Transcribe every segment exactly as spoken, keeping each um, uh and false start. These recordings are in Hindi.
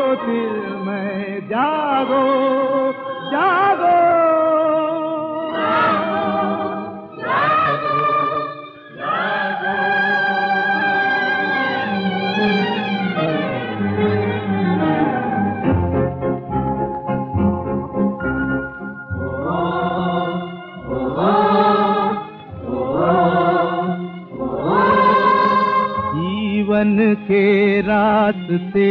दिल में जागो जागो जीवन के रास्ते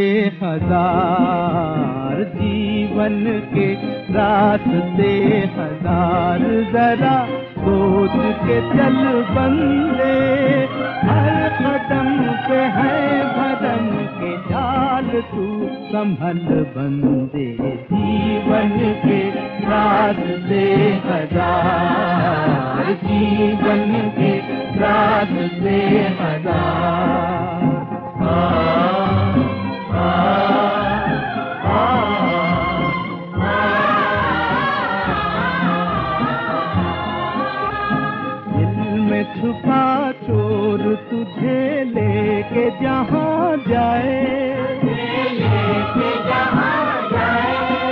हजार, जीवन के रास्ते हजार, जरा सोच के चल बंदे, हर कदम पे है भरम के जाल, तू संभल बंदे। जीवन के रास्ते हजार, जीवन के रास्ते हजार। दिल में छुपा चोर तुझे लेके जहाँ जाए, लेके जहाँ जाए।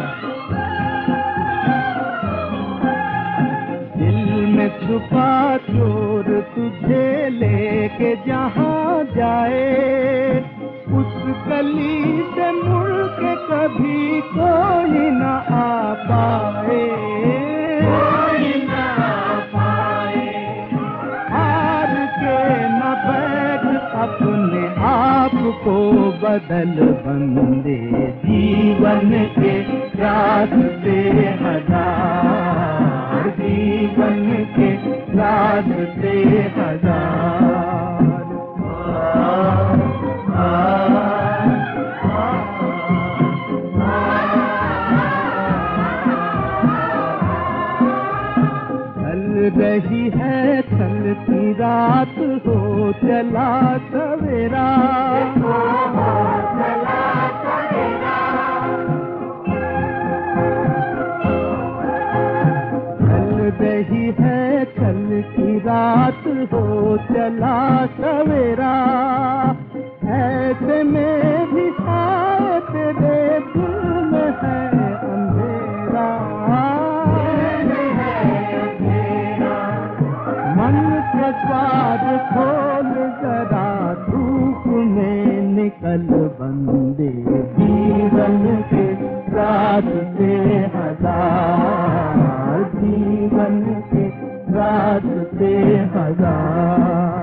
दिल में छुपा चोर तुझे लेके जहाँ जाए, उस गली से मुड़ के कभी कोई न आ पाए, कोई न आ पाए। हार के न बैठ अपने आप को बदल बंदे। जीवन के रास्ते हजार, जीवन के रास्ते हजार। चल रही है चलती रात, हो चला सवेरा, हो चला सवेरा। चल रही है चलती रात, हो चला सवेरा। ऐसे में भी आए तेरे दिल में है अंधेरा, मन के द्वार खोल जरा, धूप में निकल बंदे। जीवन के रास्ते हजार, जीवन के रास्ते हजार।